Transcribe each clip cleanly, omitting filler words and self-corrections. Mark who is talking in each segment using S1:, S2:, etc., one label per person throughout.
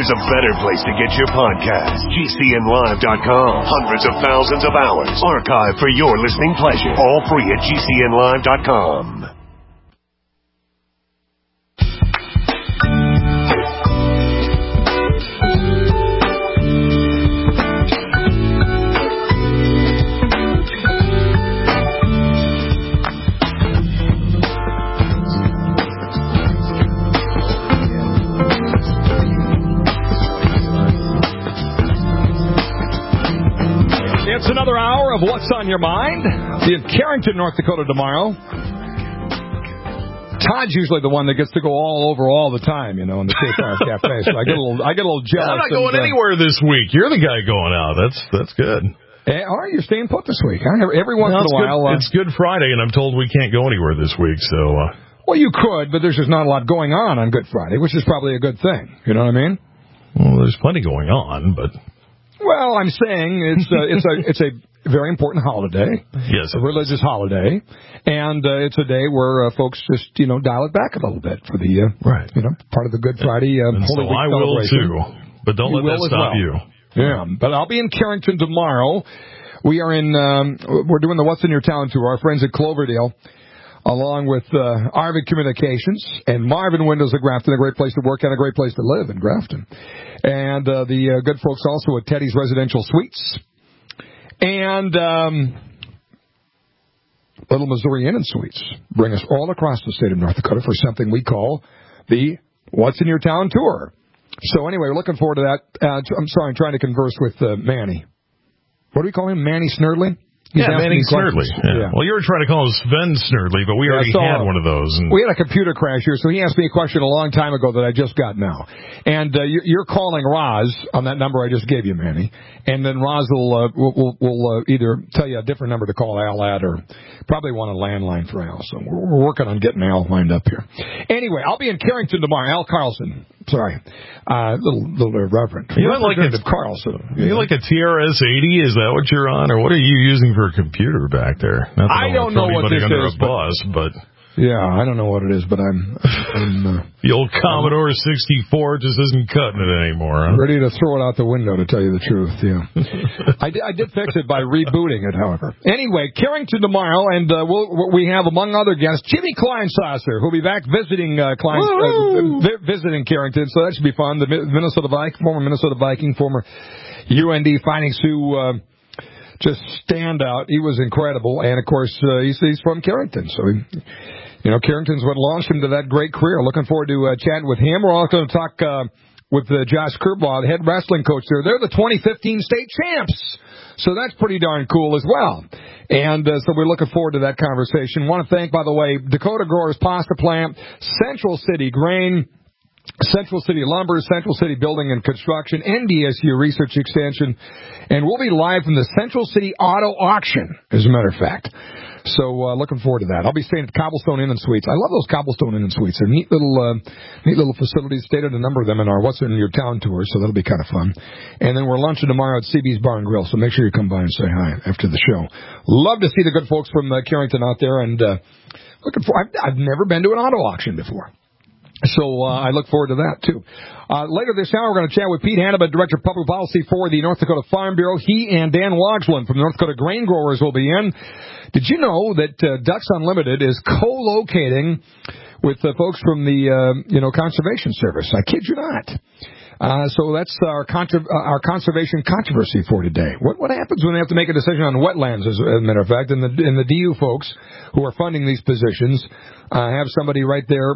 S1: there's a better place to get your podcast. GCNlive.com. Hundreds of thousands of hours archived for your listening pleasure. All free at GCNlive.com.
S2: It's another hour of What's on Your Mind. In Carrington, North Dakota tomorrow. Todd's usually the one that gets to go all over all the time, in the K-Fire Cafe. So I get a little jealous.
S3: I'm not going anywhere this week. You're the guy going out. That's good.
S2: All right, you're staying put this week. Every once in a while.
S3: It's Good Friday, and I'm told we can't go anywhere this week. So.
S2: Well, you could, but there's just not a lot going on Good Friday, which is probably a good thing. You know what I mean?
S3: Well, there's plenty going on, but.
S2: Well, I'm saying it's a very important holiday.
S3: Yes,
S2: a religious holiday, and it's a day where folks just dial it back a little bit for the
S3: right.
S2: Part of the Good Friday
S3: and
S2: Holy
S3: so
S2: Week
S3: I
S2: celebration.
S3: will too, but don't let that stop you.
S2: Yeah, but I'll be in Carrington tomorrow. We are we're doing the What's in Your Town tour. Our friends at Cloverdale, along with Arvid Communications and Marvin Windows of Grafton, a great place to work and a great place to live in Grafton. And the good folks also at Teddy's Residential Suites. And Little Missouri Inn and Suites bring us all across the state of North Dakota for something we call the What's in Your Town tour. So anyway, we're looking forward to that. I'm trying to converse with Manny. What do we call him? Manny Snerdley?
S3: Manny Snerdley. Yeah. Well, you were trying to call him Sven Snerdley, but we already had one of those. And
S2: we had a computer crash here, so he asked me a question a long time ago that I just got now. And you're calling Roz on that number I just gave you, Manny. And then Roz will either tell you a different number to call Al at, or probably want a landline for Al. So we're working on getting Al lined up here. Anyway, I'll be in Carrington tomorrow. Al Carlson. Sorry. Little irreverent.
S3: You like
S2: Carlson.
S3: You like a TRS-80? Is that what you're on? Or what are you using for a computer back there? Not that
S2: I don't know what this
S3: under
S2: is.
S3: A bus, but
S2: yeah, I don't know what it is, but I'm
S3: the old Commodore 64 just isn't cutting it anymore. Huh?
S2: Ready to throw it out the window, to tell you the truth. Yeah, I did fix it by rebooting it, however. Anyway, Carrington tomorrow, and we have among other guests Jimmy Kleinsasser, who'll be back visiting visiting Carrington, so that should be fun. The former Minnesota Viking, former UND Fighting Sioux. Just stand out. He was incredible. And, of course, he's from Carrington. So, Carrington's what launched him to that great career. Looking forward to chatting with him. We're also going to talk with Josh Kerbaugh, the head wrestling coach there. They're the 2015 state champs. So that's pretty darn cool as well. And so we're looking forward to that conversation. Want to thank, by the way, Dakota Growers Pasta Plant, Central City Grain, Central City Lumber, Central City Building and Construction, NDSU Research Extension, and we'll be live from the Central City Auto Auction, as a matter of fact. So looking forward to that. I'll be staying at Cobblestone Inn and Suites. I love those Cobblestone Inn and Suites. They're neat little facilities. Stayed at a number of them in our What's in Your Town tour, so that'll be kind of fun. And then we're lunching tomorrow at CB's Bar and Grill, so make sure you come by and say hi after the show. Love to see the good folks from Carrington out there, and I've never been to an auto auction before. So I look forward to that, too. Later this hour, we're going to chat with Pete Hannibal, Director of Public Policy for the North Dakota Farm Bureau. He and Dan Wagsland from the North Dakota Grain Growers will be in. Did you know that Ducks Unlimited is co-locating with folks from the Conservation Service? I kid you not. So that's our conservation controversy for today. What happens when they have to make a decision on wetlands, as a matter of fact, and the DU folks who are funding these positions have somebody right there,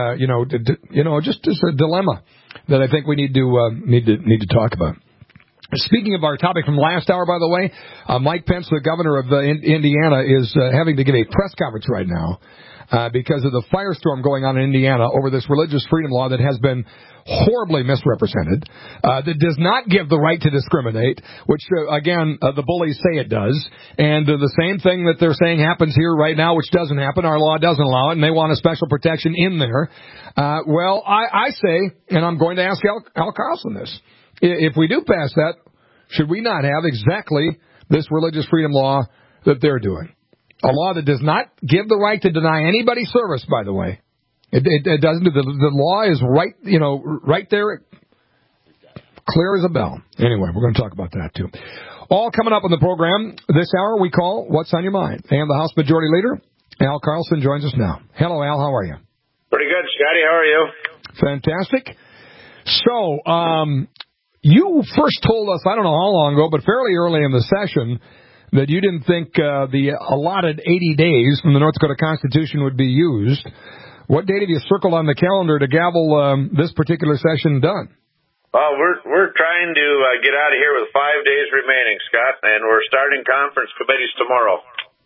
S2: just as a dilemma that I think we need to talk about. Speaking of our topic from last hour, by the way, Mike Pence, the governor of Indiana, is having to give a press conference right now because of the firestorm going on in Indiana over this religious freedom law that has been horribly misrepresented, that does not give the right to discriminate, which, again, the bullies say it does, and the same thing that they're saying happens here right now, which doesn't happen. Our law doesn't allow it, and they want a special protection in there. Well, I say, and I'm going to ask Al Carlson this, if we do pass that, should we not have exactly this religious freedom law that they're doing? A law that does not give the right to deny anybody service, by the way. It doesn't. The law is right, right there. clear as a bell. Anyway, we're going to talk about that, too. All coming up on the program this hour, we call What's on Your Mind. And the House Majority Leader, Al Carlson, joins us now. Hello, Al. How are you?
S4: Pretty good, Scotty. How are you?
S2: Fantastic. So, you first told us, I don't know how long ago, but fairly early in the session, that you didn't think the allotted 80 days from the North Dakota Constitution would be used. What date have you circled on the calendar to gavel this particular session done?
S4: Well, we're trying to get out of here with 5 days remaining, Scott, and we're starting conference committees tomorrow.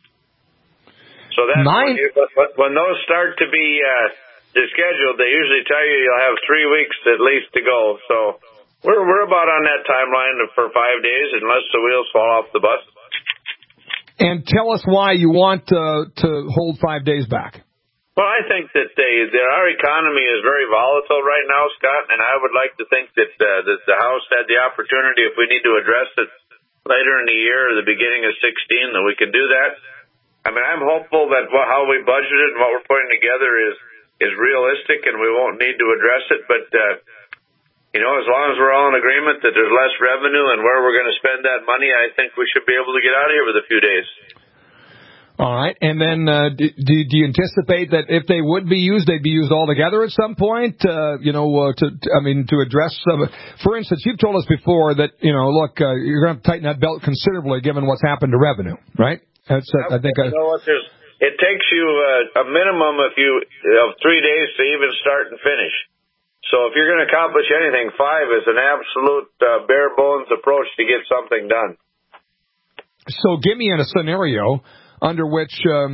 S4: So that's when those start to be scheduled, they usually tell you you'll have 3 weeks at least to go. So we're about on that timeline for 5 days, unless the wheels fall off the bus.
S2: And tell us why you want to hold 5 days back.
S4: Well, I think that our economy is very volatile right now, Scott, and I would like to think that the House had the opportunity, if we need to address it later in the year or the beginning of 16, that we can do that. I mean, I'm hopeful that how we budgeted and what we're putting together is realistic and we won't need to address it. But, as long as we're all in agreement that there's less revenue and where we're going to spend that money, I think we should be able to get out of here with a few days.
S2: All right, and then do you anticipate that if they would be used, they'd be used all together at some point? To address some. For instance, you've told us before that look, you're going to tighten that belt considerably given what's happened to revenue, right? That's I think.
S4: It takes you a minimum of 3 days to even start and finish. So if you're going to accomplish anything, 5 is an absolute bare bones approach to get something done.
S2: So give me a scenario under which,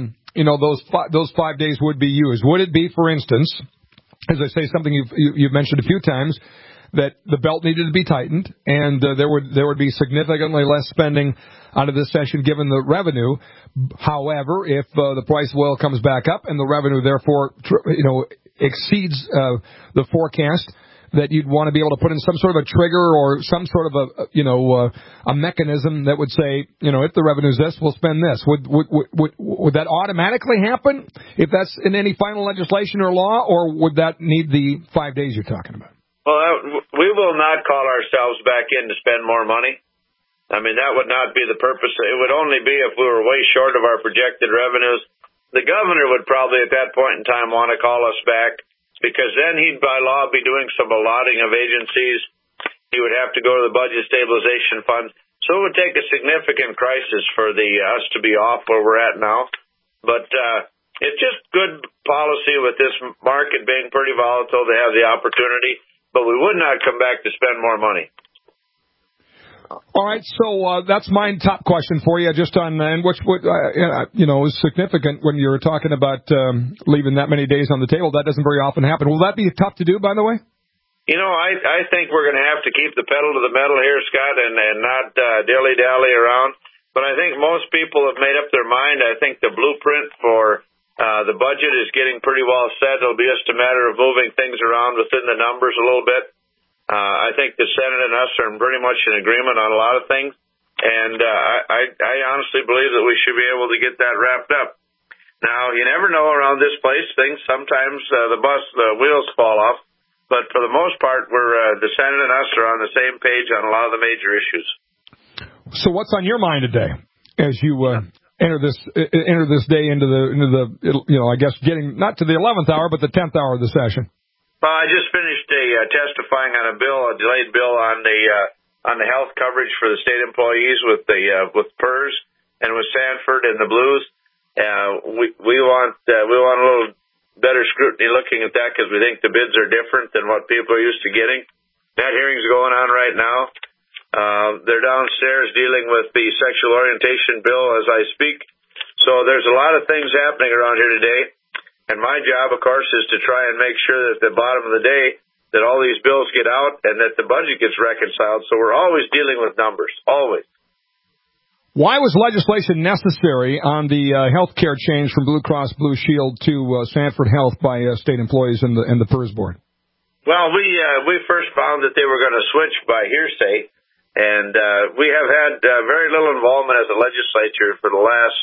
S2: those 5 days would be used. Would it be, for instance, as I say, something you've mentioned a few times, that the belt needed to be tightened and there would be significantly less spending out of this session given the revenue. However, if the price of oil comes back up and the revenue therefore, exceeds the forecast, that you'd want to be able to put in some sort of a trigger or some sort of a mechanism that would say, if the revenue's this, we'll spend this. Would that automatically happen if that's in any final legislation or law, or would that need the 5 days you're talking about?
S4: Well, we will not call ourselves back in to spend more money. I mean, that would not be the purpose. It would only be if we were way short of our projected revenues. The governor would probably at that point in time want to call us back, because then he'd by law be doing some allotting of agencies. He would have to go to the Budget Stabilization Fund. So it would take a significant crisis for us to be off where we're at now. But it's just good policy with this market being pretty volatile to have the opportunity. But we would not come back to spend more money.
S2: All right, so that's my top question for you, just on, and which would, is significant when you're talking about leaving that many days on the table. That doesn't very often happen. Will that be tough to do, by the way?
S4: I think we're going to have to keep the pedal to the metal here, Scott, and not dilly-dally around. But I think most people have made up their mind. I think the blueprint for the budget is getting pretty well set. It'll be just a matter of moving things around within the numbers a little bit. I think the Senate and us are pretty much in agreement on a lot of things, and I honestly believe that we should be able to get that wrapped up. Now, you never know around this place. Sometimes the wheels fall off, but for the most part, the Senate and us are on the same page on a lot of the major issues.
S2: So, what's on your mind today as you enter this day into the I guess getting not to the 11th hour, but the 10th hour of the session?
S4: Well, I just finished testifying on a delayed bill on the health coverage for the state employees with PERS and with Sanford and the Blues. We want a little better scrutiny looking at that, because we think the bids are different than what people are used to getting. That hearing's going on right now. They're downstairs dealing with the sexual orientation bill as I speak. So there's a lot of things happening around here today. And my job, of course, is to try and make sure that at the bottom of the day that all these bills get out and that the budget gets reconciled. So we're always dealing with numbers, always.
S2: Why was legislation necessary on the health care change from Blue Cross Blue Shield to Sanford Health by state employees and the PERS board?
S4: Well, we first found that they were going to switch by hearsay, and we have had very little involvement as a legislature for the last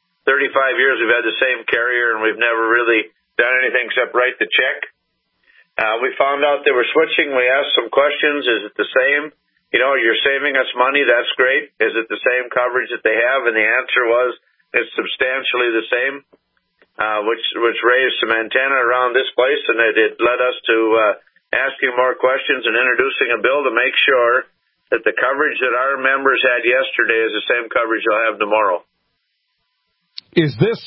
S4: 35 years. We've had the same carrier, and we've never really done anything except write the check. We found out they were switching. We asked some questions. Is it the same? You're saving us money. That's great. Is it the same coverage that they have? And the answer was it's substantially the same, which raised some antenna around this place, and it led us to asking more questions and introducing a bill to make sure that the coverage that our members had yesterday is the same coverage they'll have tomorrow.
S2: Is this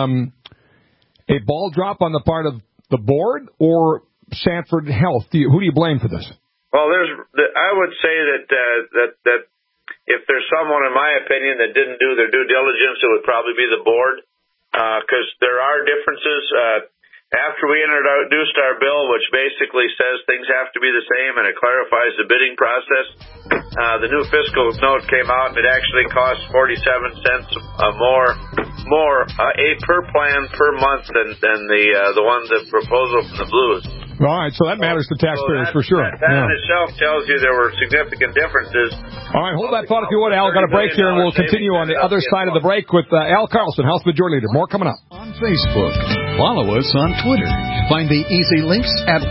S2: a ball drop on the part of the board or Sanford Health? Who do you blame for this?
S4: Well, I would say that if there's someone, in my opinion, that didn't do their due diligence, it would probably be the board, because there are differences. After we introduced our bill, which basically says things have to be the same and it clarifies the bidding process, the new fiscal note came out and it actually costs 47 cents more per plan per month than the proposal from the Blues.
S2: All right, so that matters to taxpayers for sure.
S4: That in itself tells you there were significant differences.
S2: All right, hold that thought if you would, Al. Got a break here, and we'll continue on the other side of the break with Al Carlson, House Majority Leader. More coming up.
S5: On Facebook. Follow us on Twitter. Find the easy links at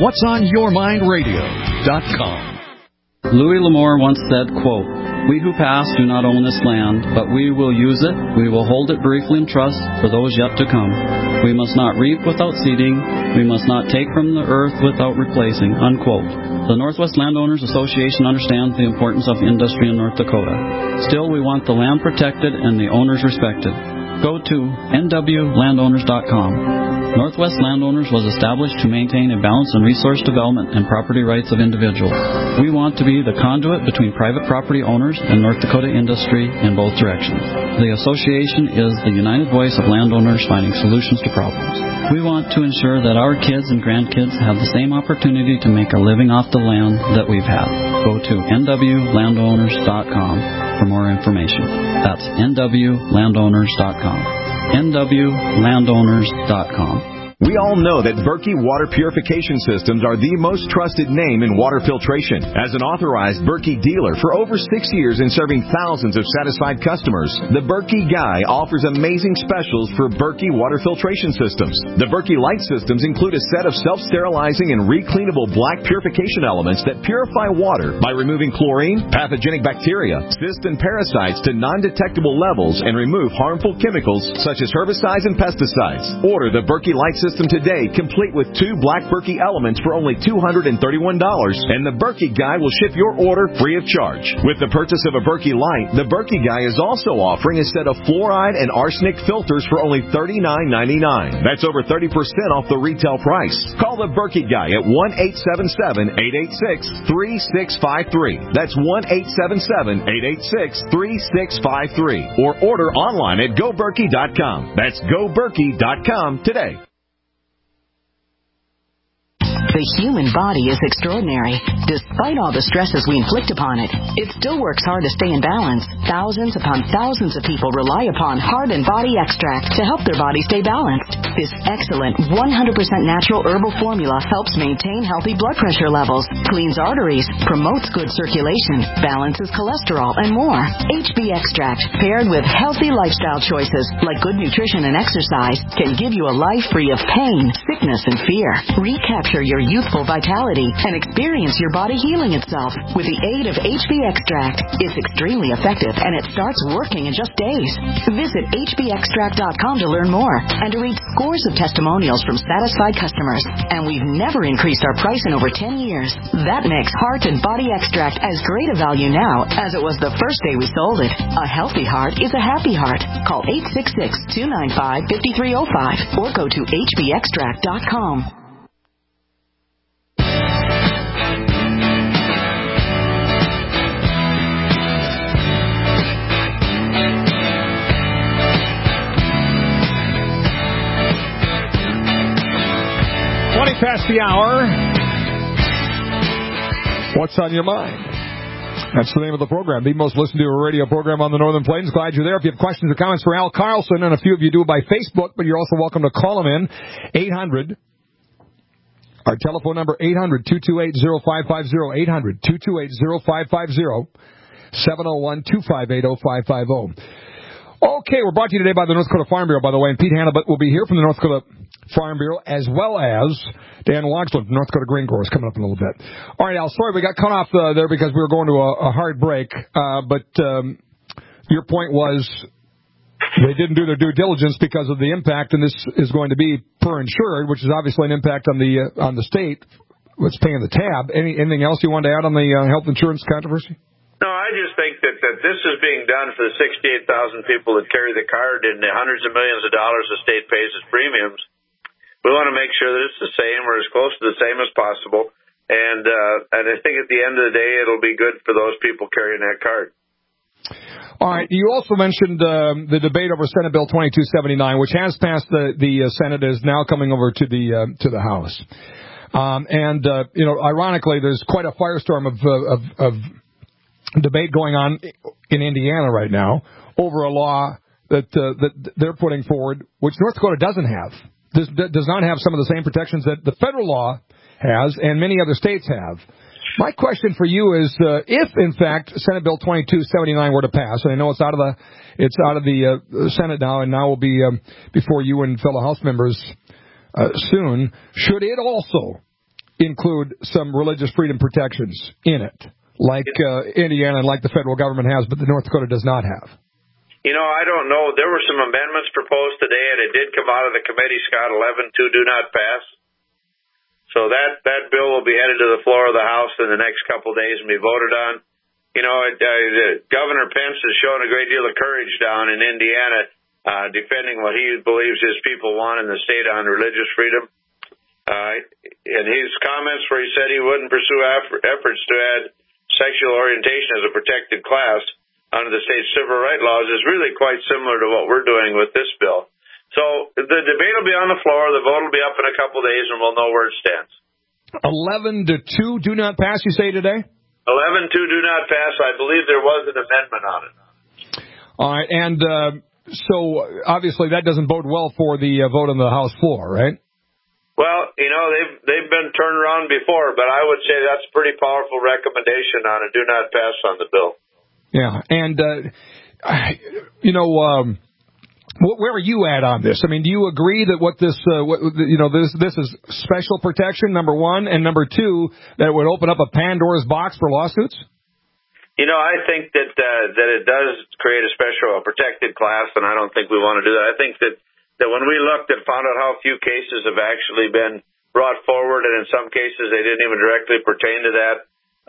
S5: whatsonyourmindradio.com.
S6: Louis L'Amour once said, quote, "We who pass do not own this land, but we will use it. We will hold it briefly in trust for those yet to come. We must not reap without seeding. We must not take from the earth without replacing," unquote. The Northwest Landowners Association understands the importance of industry in North Dakota. Still, we want the land protected and the owners respected. Go to nwlandowners.com. Northwest Landowners was established to maintain a balance in resource development and property rights of individuals. We want to be the conduit between private property owners and North Dakota industry in both directions. The association is the united voice of landowners finding solutions to problems. We want to ensure that our kids and grandkids have the same opportunity to make a living off the land that we've had. Go to nwlandowners.com for more information. That's nwlandowners.com. nwlandowners.com.
S7: We all know that Berkey Water Purification Systems are the most trusted name in water filtration. As an authorized Berkey dealer for over 6 years and serving thousands of satisfied customers, the Berkey Guy offers amazing specials for Berkey Water Filtration Systems. The Berkey Light Systems include a set of self-sterilizing and recleanable black purification elements that purify water by removing chlorine, pathogenic bacteria, cysts, and parasites to non-detectable levels and remove harmful chemicals such as herbicides and pesticides. Order the Berkey Light System today, complete with 2 black Berkey elements for only $231, and the Berkey Guy will ship your order free of charge. With the purchase of a Berkey Light, the Berkey Guy is also offering a set of fluoride and arsenic filters for only $39.99. That's over 30% off the retail price. Call the Berkey Guy at 1-877-886-3653. That's 1-877-886-3653. Or order online at GoBerkey.com. That's GoBerkey.com today.
S8: The human body is extraordinary. Despite all the stresses we inflict upon it, it still works hard to stay in balance. Thousands upon thousands of people rely upon Heart and Body Extract to help their body stay balanced. This excellent 100% natural herbal formula helps maintain healthy blood pressure levels, cleans arteries, promotes good circulation, balances cholesterol, and more. HB Extract, paired with healthy lifestyle choices like good nutrition and exercise, can give you a life free of pain, sickness, and fear. Recapture your youthful vitality and experience your body healing itself with the aid of HB Extract. It's extremely effective and it starts working in just days. Visit hbextract.com to learn more and to read scores of testimonials from satisfied customers. And we've never increased our price in over 10 years. That makes Heart and Body Extract as great a value now as it was the first day we sold it. A healthy heart is a happy heart. Call 866-295-5305 or go to hbextract.com.
S2: Past the hour. What's on your mind? That's the name of the program, the most listened to radio program on the Northern Plains. Glad you're there. If you have questions or comments for Al Carlson, and a few of you do by Facebook, but you're also welcome to call him in. 800. Our telephone number, 800-228-0550. 800-228-0550. 701-258-0550. Okay, we're brought to you today by the North Dakota Farm Bureau, by the way, and Pete Hannah will be here from the North Dakota Farm Bureau, as well as Dan Loxland from North Dakota Grain Growers coming up in a little bit. All right, Al, sorry we got cut off there because we were going to a hard break, but your point was they didn't do their due diligence because of the impact, and this is going to be per insured, which is obviously an impact on the state that's paying the tab. Anything else you wanted to add on the health insurance controversy?
S4: No, I just think that this is being done for the 68,000 people that carry the card and the hundreds of millions of dollars the state pays as premiums. We want to make sure that it's the same or as close to the same as possible. And I think at the end of the day, it'll be good for those people carrying that card.
S2: All right. You also mentioned the debate over Senate Bill 2279, which has passed the Senate, is now coming over to the House. Ironically, there's quite a firestorm of debate going on in Indiana right now over a law that they're putting forward, which North Dakota doesn't have. Does not have some of the same protections that the federal law has and many other states have. My question for you is, if in fact Senate Bill 2279 were to pass, and I know it's out of the Senate now, and now will be before you and fellow House members soon, should it also include some religious freedom protections in it, like Indiana and like the federal government has, but the North Dakota does not have?
S4: I don't know. There were some amendments proposed today, and it did come out of the committee, Scott, 11-2 do not pass. So that bill will be headed to the floor of the House in the next couple of days and be voted on. Governor Pence has shown a great deal of courage down in Indiana, defending what he believes his people want in the state on religious freedom. And his comments where he said he wouldn't pursue efforts to add sexual orientation as a protected class under the state's civil rights laws is really quite similar to what we're doing with this bill. So the debate will be on the floor, the vote will be up in a couple of days, and we'll know where it stands.
S2: 11-2 do not pass, you say today?
S4: 11-2 do not pass. I believe there was an amendment on it.
S2: All right, and so obviously that doesn't bode well for the vote on the House floor, right?
S4: Well, they've been turned around before, but I would say that's a pretty powerful recommendation on a do not pass on the bill.
S2: Yeah, and where are you at on this? I mean, do you agree that this is special protection, number one, and number two, that it would open up a Pandora's box for lawsuits?
S4: I think that it does create a special protected class, and I don't think we want to do that. I think that when we looked and found out how few cases have actually been brought forward, and in some cases they didn't even directly pertain to that,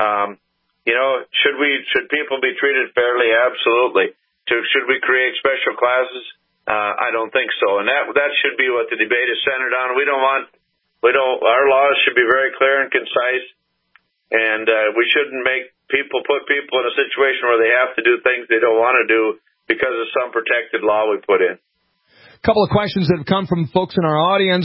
S4: should people be treated fairly? Absolutely. Should we create special classes? I don't think so. And that should be what the debate is centered on. Our laws should be very clear and concise, and we shouldn't put people in a situation where they have to do things they don't want to do because of some protected law we put in.
S2: A couple of questions that have come from folks in our audience.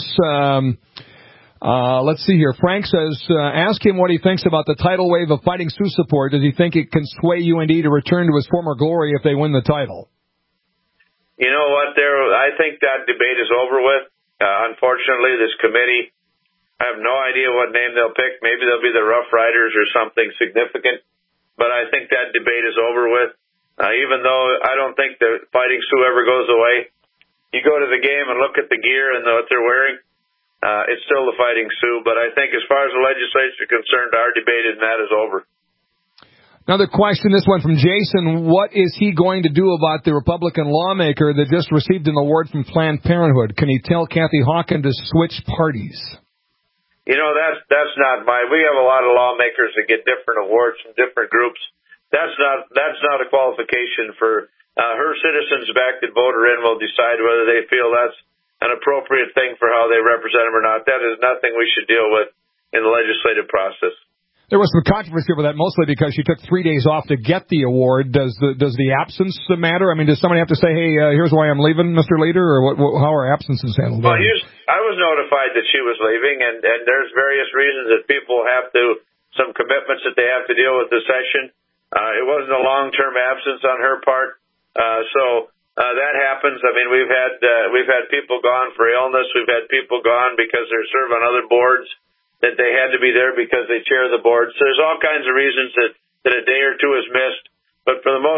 S2: Let's see here. Frank says, ask him what he thinks about the tidal wave of Fighting Sioux support. Does he think it can sway UND to return to his former glory if they win the title?
S4: You know what? I think that debate is over with. Unfortunately, this committee, I have no idea what name they'll pick. Maybe they'll be the Rough Riders or something significant. But I think that debate is over with. Even though I don't think the Fighting Sioux ever goes away. You go to the game and look at the gear and what they're wearing. It's still the Fighting Sioux, but I think as far as the legislature is concerned, our debate in that is over.
S2: Another question, this one from Jason. What is he going to do about the Republican lawmaker that just received an award from Planned Parenthood? Can he tell Kathy Hawkins to switch parties?
S4: That's not we have a lot of lawmakers that get different awards from different groups. That's not a qualification for her citizens back that vote her in will decide whether they feel that's an appropriate thing for how they represent them or not. That is nothing we should deal with in the legislative process.
S2: There was some controversy over that, mostly because she took 3 days off to get the award. Does the absence matter? I mean, does somebody have to say, hey, here's why I'm leaving, Mr. Leader, or how are absences handled?
S4: Well, I was notified that she was leaving, and there's various reasons that people have some commitments that they have to deal with the session. It wasn't a long-term absence on her part, so that happens. I mean, we've had people gone for illness. We've had people gone because they're serving on other boards that they had to be there because they chair the board. So there's all kinds of reasons that a day or two is missed. But for the most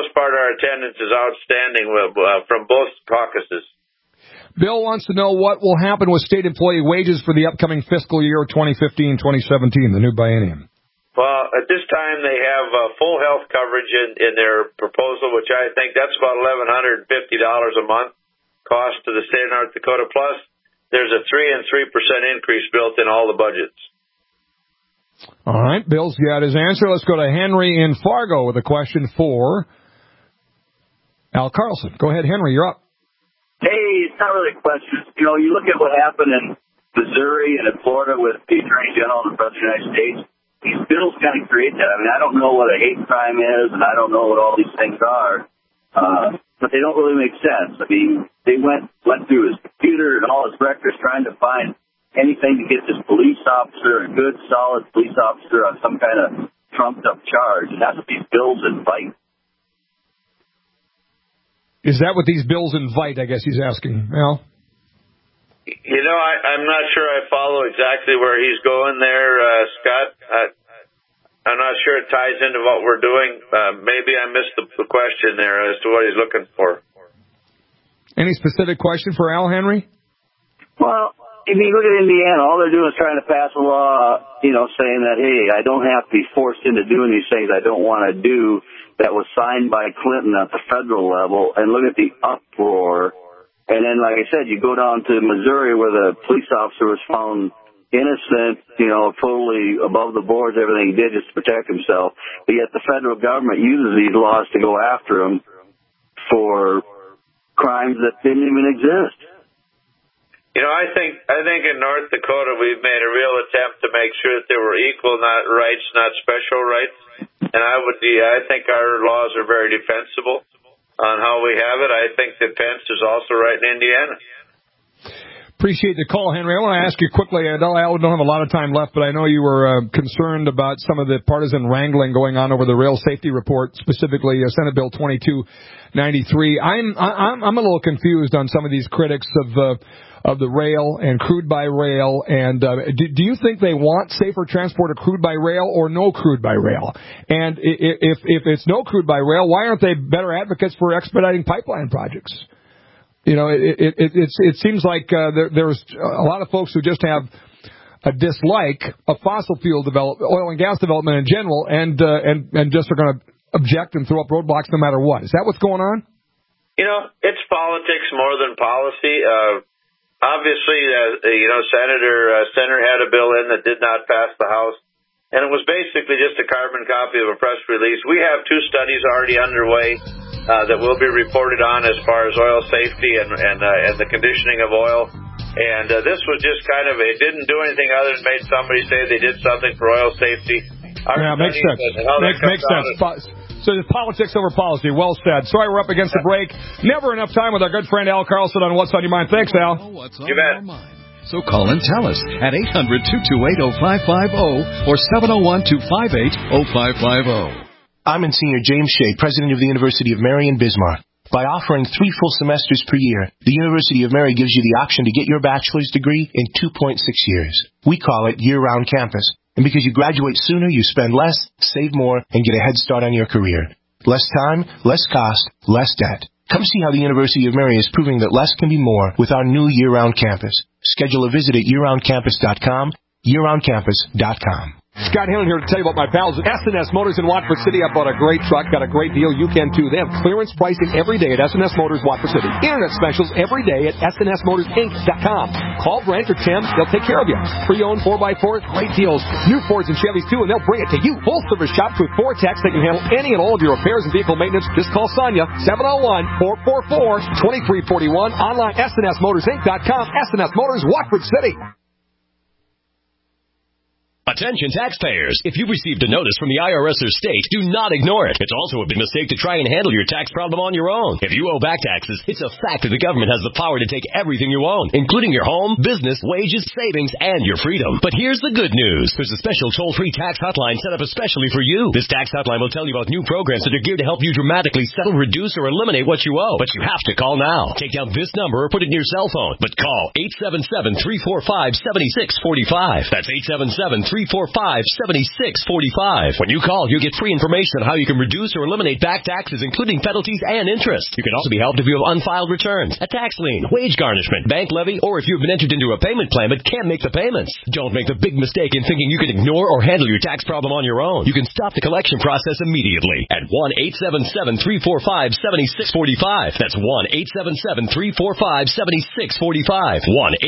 S4: most part, our attendance is outstanding from both caucuses.
S2: Bill wants to know what will happen with state employee wages for the upcoming fiscal year 2015-2017, the new biennium.
S4: Well, at this time, they have full health coverage in their proposal, which I think that's about $1,150 a month cost to the state of North Dakota. Plus, there's a 3% and 3% increase built in all the budgets.
S2: All right, Bill's got his answer. Let's go to Henry in Fargo with a question for Al Carlson. Go ahead, Henry, you're up.
S9: Hey, it's not really a question. You know, you look at what happened in Missouri and in Florida with the Attorney General and the President of the United States. These bills kind of create that. I mean, I don't know what a hate crime is, and I don't know what all these things are, but they don't really make sense. I mean, they went through his computer and all his records trying to find anything to get this police officer, a good, solid police officer, on some kind of trumped-up charge, and that's what these bills invite.
S2: Is that what these bills invite, I guess he's asking, Al?
S4: You know, I'm not sure I follow exactly where he's going there, Scott. I'm not sure it ties into what we're doing. Maybe I missed the question there as to what he's looking for.
S2: Any specific question for Al, Henry?
S9: Well, if you look at Indiana, all they're doing is trying to pass a law, you know, saying that, hey, I don't have to be forced into doing these things I don't want to do, that was signed by Clinton at the federal level, and look at the uproar. And then, like I said, you go down to Missouri where the police officer was found innocent, you know, totally above the boards, everything he did just to protect himself. But yet the federal government uses these laws to go after him for crimes that didn't even exist.
S4: You know, I think in North Dakota we've made a real attempt to make sure that there were equal rights, not special rights. And I think our laws are very defensible on how we have it. I think that Pence is also right in Indiana.
S2: Appreciate the call, Henry. I want to ask you quickly, I don't have a lot of time left, but I know you were concerned about some of the partisan wrangling going on over the rail safety report, specifically Senate Bill 2293. I'm a little confused on some of these critics of the rail and crude by rail. And do you think they want safer transport of crude by rail or no crude by rail? And if it's no crude by rail, why aren't they better advocates for expediting pipeline projects? You know, it seems like there's a lot of folks who just have a dislike of fossil fuel oil and gas development in general, and just are going to object and throw up roadblocks no matter what. Is that what's going on?
S4: You know, it's politics more than policy. Obviously, Senator had a bill in that did not pass the House, and it was basically just a carbon copy of a press release. We have 2 studies already underway that will be reported on as far as oil safety and the conditioning of oil. And this was just kind of, it didn't do anything other than made somebody say they did something for oil safety.
S2: Makes sense. Makes sense. So it's politics over policy. Well said. Sorry we're up against the break. Never enough time with our good friend Al Carlson on What's on Your Mind. Thanks, Al.
S5: You bet. So call and tell us at 800-228-0550 or 701-258-0550.
S10: I'm Monsignor James Shea, President of the University of Mary in Bismarck. By offering 3 full semesters per year, the University of Mary gives you the option to get your bachelor's degree in 2.6 years. We call it year-round campus. And because you graduate sooner, you spend less, save more, and get a head start on your career. Less time, less cost, less debt. Come see how the University of Mary is proving that less can be more with our new year-round campus. Schedule a visit at yearroundcampus.com, yearroundcampus.com.
S2: Scott Hanlon here to tell you about my pals at S&S Motors in Watford City. I bought a great truck, got a great deal. You can too. They have clearance pricing every day at S&S Motors Watford City. Internet specials every day at SNSMotorsInc.com. Call Brent or Tim. They'll take care of you. Pre-owned 4x4, great deals. New Fords and Chevys too, and they'll bring it to you. Full service shops with 4 techs. They can handle any and all of your repairs and vehicle maintenance. Just call Sonia, 701-444-2341. Online, SNSMotorsInc.com. S&S Motors, Watford City.
S11: Attention taxpayers. If you've received a notice from the IRS or state, do not ignore it. It's also a big mistake to try and handle your tax problem on your own. If you owe back taxes, it's a fact that the government has the power to take everything you own, including your home, business, wages, savings, and your freedom. But here's the good news. There's a special toll-free tax hotline set up especially for you. This tax hotline will tell you about new programs that are geared to help you dramatically settle, reduce, or eliminate what you owe. But you have to call now. Take down this number or put it in your cell phone. But call 877-345-7645. That's 877-345-7645. 1-877-345-7645. When you call, you get free information on how you can reduce or eliminate back taxes, including penalties and interest. You can also be helped if you have unfiled returns, a tax lien, wage garnishment, bank levy, or if you've been entered into a payment plan but can't make the payments. Don't make the big mistake in thinking you can ignore or handle your tax problem on your own. You can stop the collection process immediately at 1-877-345-7645. That's 1-877-345-7645.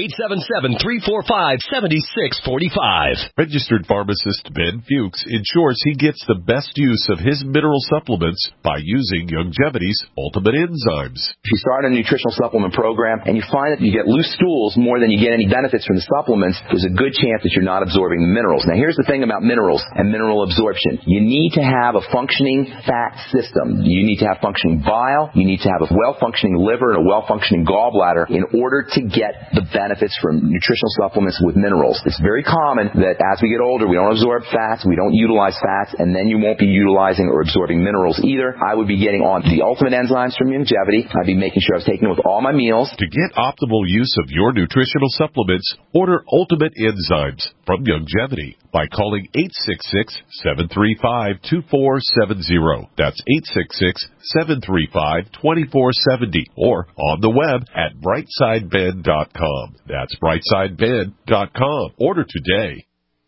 S11: 1-877-345-7645.
S12: Registered pharmacist Ben Fuchs ensures he gets the best use of his mineral supplements by using Youngevity's Ultimate Enzymes.
S13: If you start a nutritional supplement program and you find that you get loose stools more than you get any benefits from the supplements, there's a good chance that you're not absorbing the minerals. Now, here's the thing about minerals and mineral absorption. You need to have a functioning fat system. You need to have functioning bile. You need to have a well-functioning liver and a well-functioning gallbladder in order to get the benefits from nutritional supplements with minerals. It's very common that as we get older, we don't absorb fats, we don't utilize fats, and then you won't be utilizing or absorbing minerals either. I would be getting on the Ultimate Enzymes from Youngevity. I'd be making sure I was taking it with all my meals.
S12: To get optimal use of your nutritional supplements, order Ultimate Enzymes from Youngevity by calling 866-735-2470. That's 866-735-2470. Or on the web at brightsidebed.com. That's brightsidebed.com. Order today.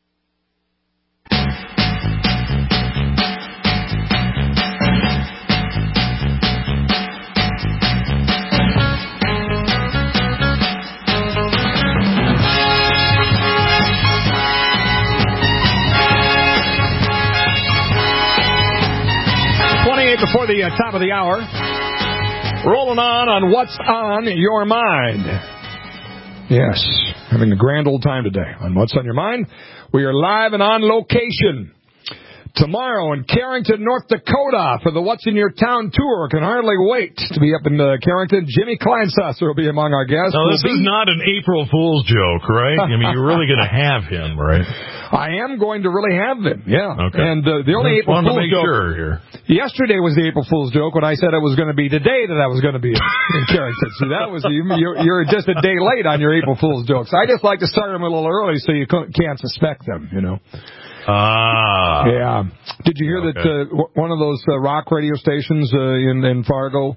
S2: Before the top of the hour, rolling on What's on Your Mind. Yes, having a grand old time today on What's on Your Mind. We are live and on location tomorrow in Carrington, North Dakota for the What's in Your Town tour. Can hardly wait to be up in Carrington. Jimmy Kleinsasser will be among our guests.
S3: Now, this is not an April Fool's joke, right? I mean, you're really going to have him, right?
S2: I am going to really have them, yeah.
S3: Okay.
S2: And the only April Fool's joke...
S3: Sure here.
S2: Yesterday was the April Fool's joke when I said it was going to be today that I was going to be in Carrington. So that was you're just a day late on your April Fool's jokes. I just like to start them a little early so you can't suspect them, you know. Yeah. Did you hear that one of those rock radio stations in Fargo,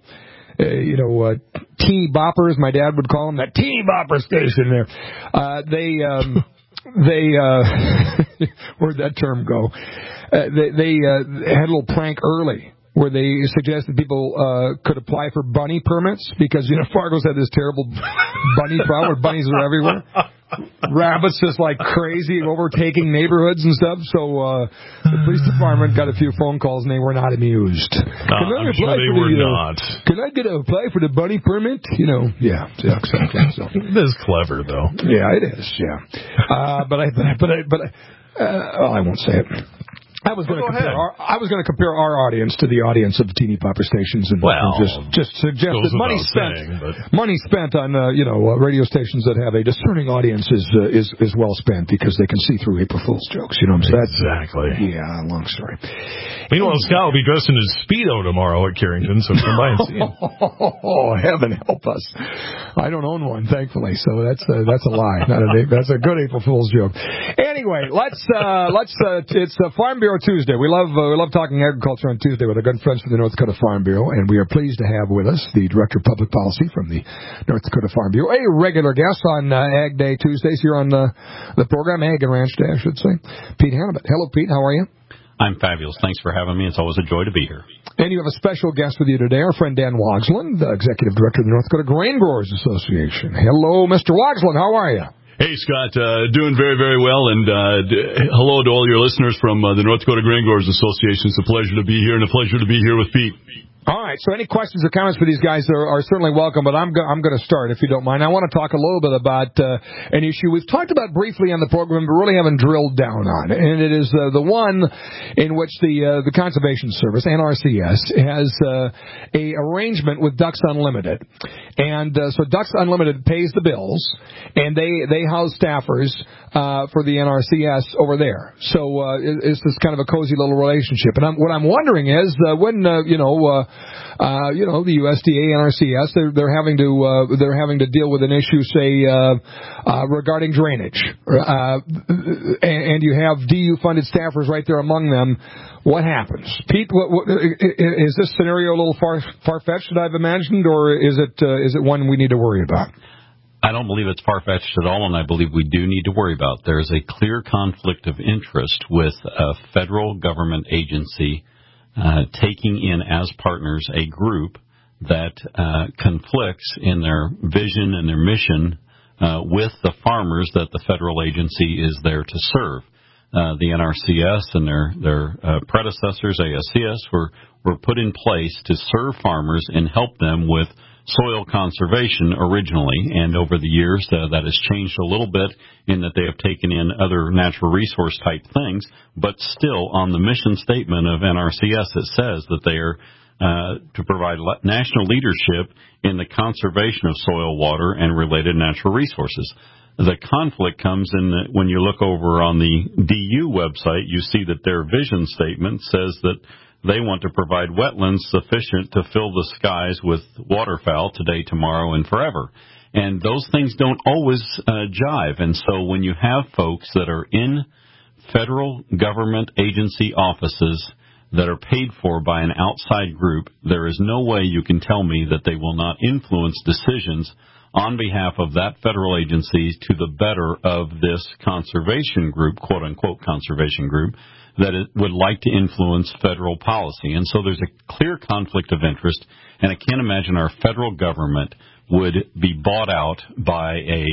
S2: teeny boppers, my dad would call them, that teeny bopper station there, they where'd that term go? They had a little prank early where they suggested people could apply for bunny permits because, Fargo's had this terrible bunny problem where bunnies are everywhere. Rabbits just like crazy overtaking neighborhoods and stuff. So the police department got a few phone calls and they were not amused.
S3: I'm sure they were not.
S2: Can I apply for the bunny permit? Yeah, exactly. So.
S3: It is clever though.
S2: Yeah, it is. Yeah, but I won't say it. I was going to compare our audience to the audience of the teeny popper stations, and just suggest that money spent on radio stations that have a discerning audience is well spent because they can see through April Fool's jokes. You know what I'm saying?
S3: Exactly.
S2: Yeah, long story.
S3: Meanwhile, Scott will be dressed in his Speedo tomorrow at Carrington, so come by and see him.
S2: Oh, heaven help us! I don't own one, thankfully, so that's a lie. That's a good April Fool's joke. Anyway, let's it's Farm Bureau Tuesday. We love talking agriculture on Tuesday with our good friends from the North Dakota Farm Bureau, and we are pleased to have with us the Director of Public Policy from the North Dakota Farm Bureau, a regular guest on Ag Day Tuesdays here on the program, Ag and Ranch Day, I should say, Pete Hannibut. Hello, Pete. How are you?
S14: I'm fabulous. Thanks for having me. It's always a joy to be here.
S2: And you have a special guest with you today, our friend Dan Wagsland, the Executive Director of the North Dakota Grain Growers Association. Hello, Mr. Wagsland. How are you?
S15: Hey, Scott, doing very, very well, and hello to all your listeners from the North Dakota Grain Growers Association. It's a pleasure to be here, and a pleasure to be here with Pete.
S2: All right, so any questions or comments for these guys are certainly welcome, but I'm going to start, if you don't mind. I want to talk a little bit about an issue we've talked about briefly on the program, but really haven't drilled down on, and it is the one in which the Conservation Service, NRCS, has a arrangement with Ducks Unlimited. And so Ducks Unlimited pays the bills, and they house staffers for the NRCS over there. So it's this kind of a cozy little relationship. And what I'm wondering is when the USDA, NRCS, they're having to deal with an issue, say, regarding drainage, and you have DU funded staffers right there among them. What happens, Pete? Is this scenario a little far-fetched that I've imagined, or is it one we need to worry about?
S14: I don't believe it's far-fetched at all, and I believe we do need to worry about. There's a clear conflict of interest with a federal government agency taking in as partners a group that conflicts in their vision and their mission with the farmers that the federal agency is there to serve. The NRCS and their predecessors, ASCS, were put in place to serve farmers and help them with soil conservation originally, and over the years that has changed a little bit in that they have taken in other natural resource type things, but still on the mission statement of NRCS it says that they are to provide national leadership in the conservation of soil, water, and related natural resources. The conflict comes in that when you look over on the DU website, you see that their vision statement says that they want to provide wetlands sufficient to fill the skies with waterfowl today, tomorrow, and forever. And those things don't always jive. And so when you have folks that are in federal government agency offices that are paid for by an outside group, there is no way you can tell me that they will not influence decisions on behalf of that federal agency to the better of this conservation group, quote-unquote conservation group, that it would like to influence federal policy. And so there's a clear conflict of interest, and I can't imagine our federal government would be bought out by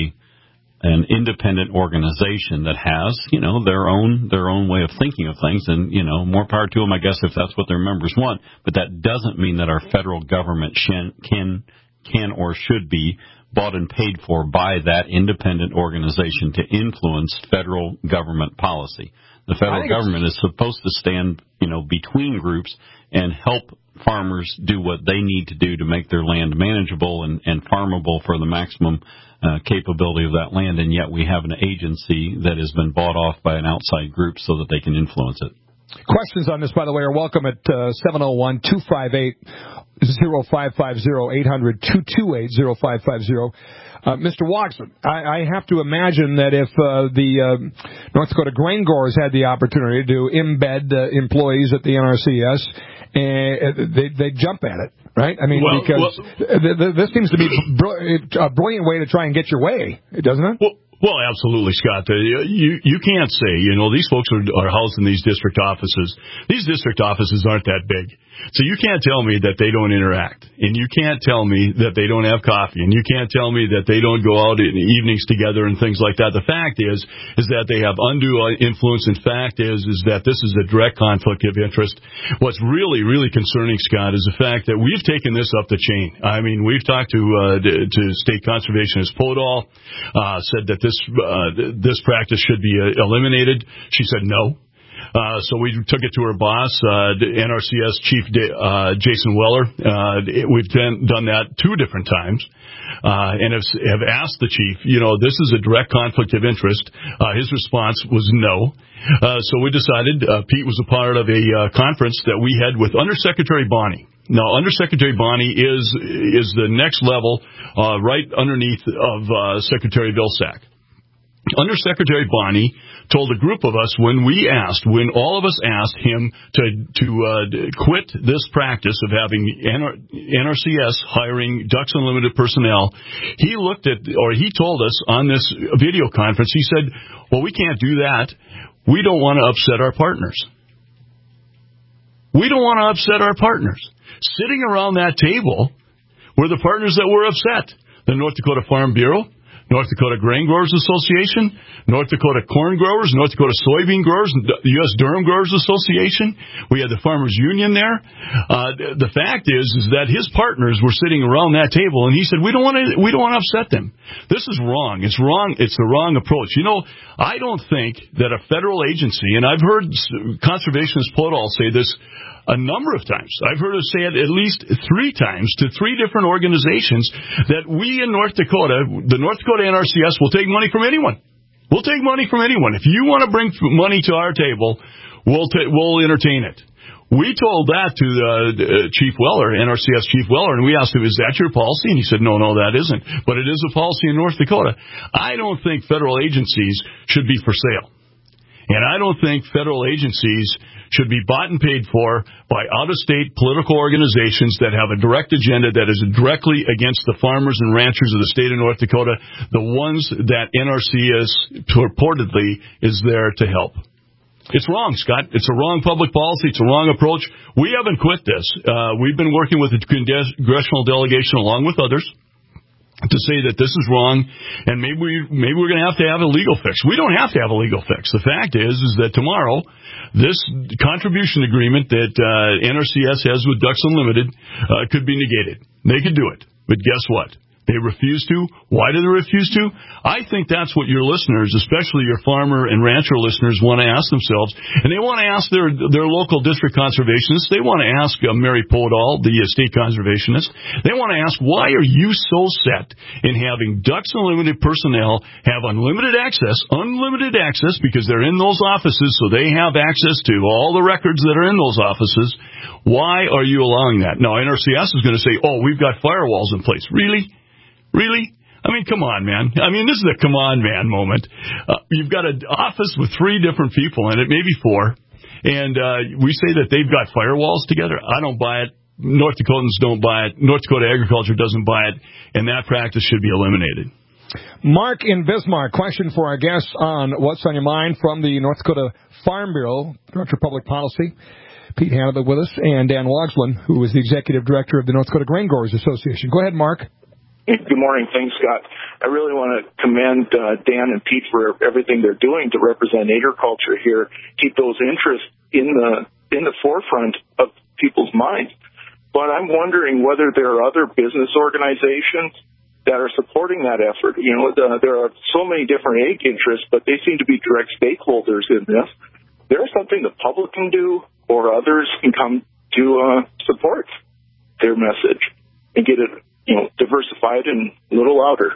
S14: an independent organization that has, their own way of thinking of things, and, more power to them, I guess, if that's what their members want. But that doesn't mean that our federal government can or should be bought and paid for by that independent organization to influence federal government policy. The federal government is supposed to stand, between groups and help farmers do what they need to do to make their land manageable and farmable for the maximum capability of that land, and yet we have an agency that has been bought off by an outside group so that they can influence it.
S2: Questions on this, by the way, are welcome at 701-258-0550, 800-228-0550. Mr. Watson, I have to imagine that if the North Dakota Grain Growers had the opportunity to embed employees at the NRCS, they'd jump at it, right? I mean, because this seems to be a brilliant way to try and get your way, doesn't it?
S15: Well, absolutely, Scott. You can't say, these folks are housed in these district offices. These district offices aren't that big. So you can't tell me that they don't interact. And you can't tell me that they don't have coffee. And you can't tell me that they don't go out in evenings together and things like that. The fact is that they have undue influence. In fact is that this is a direct conflict of interest. What's really, really concerning, Scott, is the fact that we've taken this up the chain. I mean, we've talked to State Conservationist Podol, said that this practice should be eliminated. She said no. So we took it to her boss, NRCS Chief Jason Weller. We've done that 2 different times, and have asked the chief, this is a direct conflict of interest. His response was no. So we decided, Pete was a part of a conference that we had with Undersecretary Bonney. Now, Undersecretary Bonney is the next level, right underneath of Secretary Vilsack. Undersecretary Bonney told a group of us when all of us asked him to quit this practice of having NRCS hiring Ducks Unlimited personnel, he told us on this video conference, he said, well, we can't do that. We don't want to upset our partners. We don't want to upset our partners. Sitting around that table were the partners that were upset. The North Dakota Farm Bureau, North Dakota Grain Growers Association, North Dakota Corn Growers, North Dakota Soybean Growers, the U.S. Durum Growers Association. We had the Farmers Union there. The fact is that his partners were sitting around that table, and he said, we don't want to upset them. This is wrong. It's wrong. It's the wrong approach. I don't think that a federal agency, and I've heard Conservationist Podol say this a number of times. I've heard her say it at least 3 times to 3 different organizations that we in North Dakota, the North Dakota NRCS, will take money from anyone. We'll take money from anyone. If you want to bring money to our table, we'll entertain it. We told that to Chief Weller, NRCS Chief Weller, and we asked him, is that your policy? And he said, no, that isn't. But it is a policy in North Dakota. I don't think federal agencies should be for sale. And I don't think federal agencies should be bought and paid for by out-of-state political organizations that have a direct agenda that is directly against the farmers and ranchers of the state of North Dakota, the ones that NRCS purportedly is there to help. It's wrong, Scott. It's a wrong public policy. It's a wrong approach. We haven't quit this. We've been working with the congressional delegation along with others to say that this is wrong, and maybe we're going to have a legal fix. We don't have to have a legal fix. The fact is that tomorrow, this contribution agreement that NRCS has with Ducks Unlimited could be negated. They could do it, but guess what? They refuse to. Why do they refuse to? I think that's what your listeners, especially your farmer and rancher listeners, want to ask themselves. And they want to ask their local district conservationists. They want to ask Mary Podol, the state conservationist. They want to ask, why are you so set in having Ducks Unlimited personnel have unlimited access because they're in those offices, so they have access to all the records that are in those offices. Why are you allowing that? Now, NRCS is going to say, we've got firewalls in place. Really? I mean, come on, man. I mean, this is a come on, man moment. You've got an office with 3 different people in it, maybe 4, and we say that they've got firewalls together. I don't buy it. North Dakotans don't buy it. North Dakota Agriculture doesn't buy it, and that practice should be eliminated.
S2: Mark in Bismarck, question for our guests on What's on Your Mind from the North Dakota Farm Bureau, Director of Public Policy. Pete Hannibal with us, and Dan Wogslin, who is the Executive Director of the North Dakota Grain Growers Association. Go ahead, Mark.
S16: Good morning. Thanks, Scott. I really want to commend Dan and Pete for everything they're doing to represent agriculture here, keep those interests in the forefront of people's minds. But I'm wondering whether there are other business organizations that are supporting that effort. You know, there are so many different ag interests, but they seem to be direct stakeholders in this. There's something the public can do, or others can come to support their message and get it, diversified and a little louder.